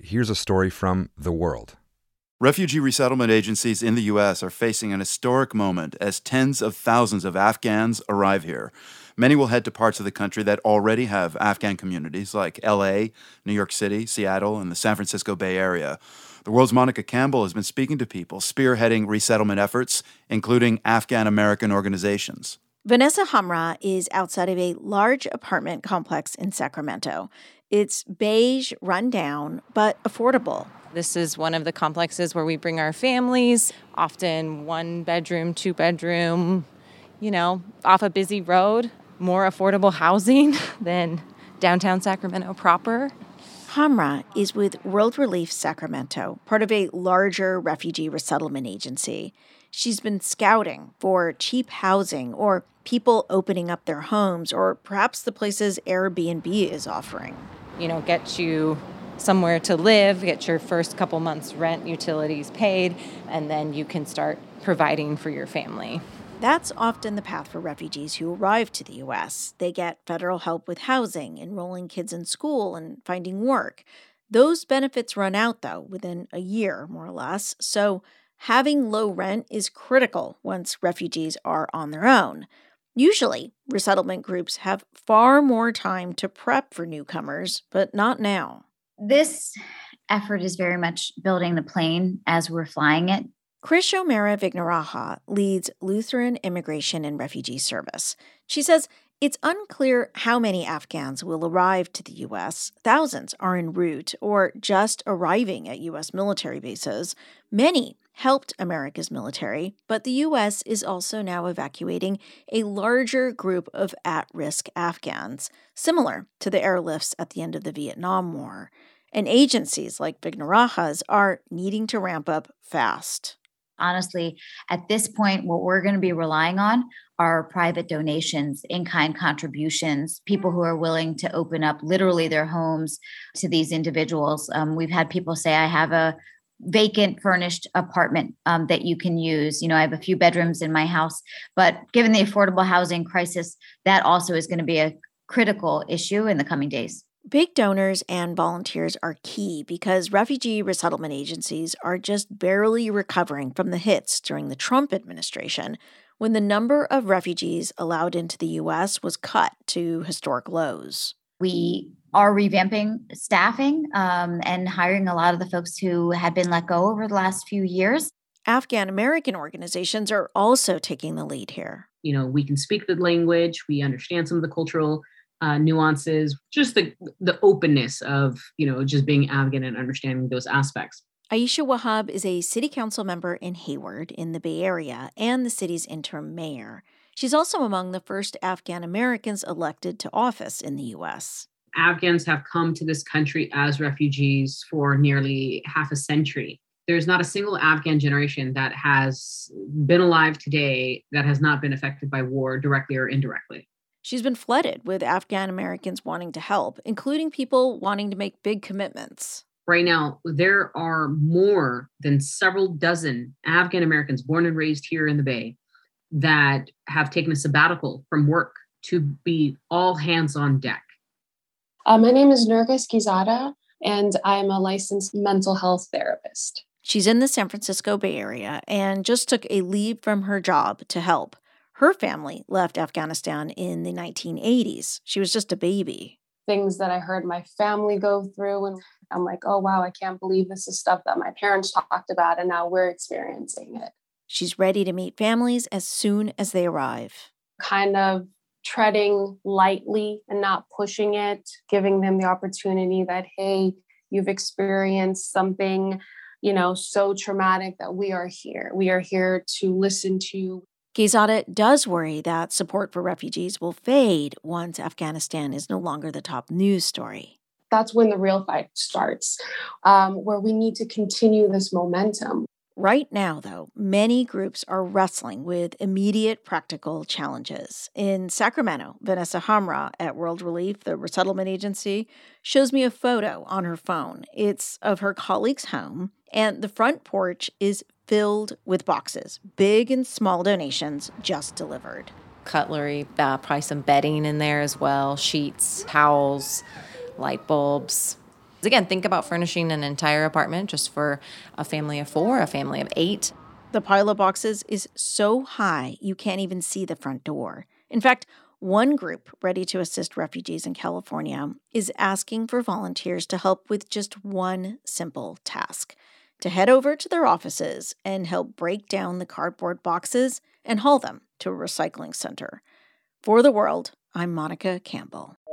here's a story from The World. Refugee resettlement agencies in the U.S. are facing an historic moment as tens of thousands of Afghans arrive here. Many will head to parts of the country that already have Afghan communities like L.A., New York City, Seattle, and the San Francisco Bay Area. The World's Monica Campbell has been speaking to people spearheading resettlement efforts, including Afghan-American organizations. Vanessa Hamra is outside of a large apartment complex in Sacramento. It's beige, run down, but affordable. This is one of the complexes where we bring our families, often 1 bedroom, 2 bedroom, off a busy road, more affordable housing than downtown Sacramento proper. Hamra is with World Relief Sacramento, part of a larger refugee resettlement agency. She's been scouting for cheap housing or people opening up their homes or perhaps the places Airbnb is offering. Get you somewhere to live, get your first couple months' rent, utilities paid, and then you can start providing for your family. That's often the path for refugees who arrive to the U.S. They get federal help with housing, enrolling kids in school, and finding work. Those benefits run out, though, within a year, more or less. So having low rent is critical once refugees are on their own. Usually, resettlement groups have far more time to prep for newcomers, but not now. This effort is very much building the plane as we're flying it. Krishomara Vignaraja leads Lutheran Immigration and Refugee Service. She says it's unclear how many Afghans will arrive to the U.S. Thousands are en route or just arriving at U.S. military bases. Many helped America's military, but the U.S. is also now evacuating a larger group of at-risk Afghans, similar to the airlifts at the end of the Vietnam War. And agencies like Vignaraja's are needing to ramp up fast. Honestly, at this point, what we're going to be relying on are private donations, in-kind contributions, people who are willing to open up literally their homes to these individuals. We've had people say, I have a vacant furnished apartment that you can use. I have a few bedrooms in my house, but given the affordable housing crisis, that also is going to be a critical issue in the coming days. Big donors and volunteers are key because refugee resettlement agencies are just barely recovering from the hits during the Trump administration, when the number of refugees allowed into the U.S. was cut to historic lows. We are revamping staffing and hiring a lot of the folks who had been let go over the last few years. Afghan-American organizations are also taking the lead here. We can speak the language, we understand some of the cultural nuances, just the openness of, just being Afghan and understanding those aspects. Aisha Wahab is a city council member in Hayward in the Bay Area and the city's interim mayor. She's also among the first Afghan Americans elected to office in the U.S. Afghans have come to this country as refugees for nearly half a century. There's not a single Afghan generation that has been alive today that has not been affected by war directly or indirectly. She's been flooded with Afghan Americans wanting to help, including people wanting to make big commitments. Right now, there are more than several dozen Afghan Americans born and raised here in the Bay that have taken a sabbatical from work to be all hands on deck. My name is Nergis Gizada, and I'm a licensed mental health therapist. She's in the San Francisco Bay Area and just took a leave from her job to help. Her family left Afghanistan in the 1980s. She was just a baby. Things that I heard my family go through, and I'm like, oh, wow, I can't believe this is stuff that my parents talked about, and now we're experiencing it. She's ready to meet families as soon as they arrive. Kind of treading lightly and not pushing it, giving them the opportunity that, hey, you've experienced something, so traumatic that we are here. We are here to listen to you. Gizada does worry that support for refugees will fade once Afghanistan is no longer the top news story. That's when the real fight starts, where we need to continue this momentum. Right now, though, many groups are wrestling with immediate practical challenges. In Sacramento, Vanessa Hamra at World Relief, the resettlement agency, shows me a photo on her phone. It's of her colleague's home, and the front porch is filled with boxes, big and small donations just delivered. Cutlery, probably some bedding in there as well, sheets, towels, light bulbs. Again, think about furnishing an entire apartment just for a family of 4, a family of 8. The pile of boxes is so high you can't even see the front door. In fact, one group ready to assist refugees in California is asking for volunteers to help with just one simple task: to head over to their offices and help break down the cardboard boxes and haul them to a recycling center. For The World, I'm Monica Campbell.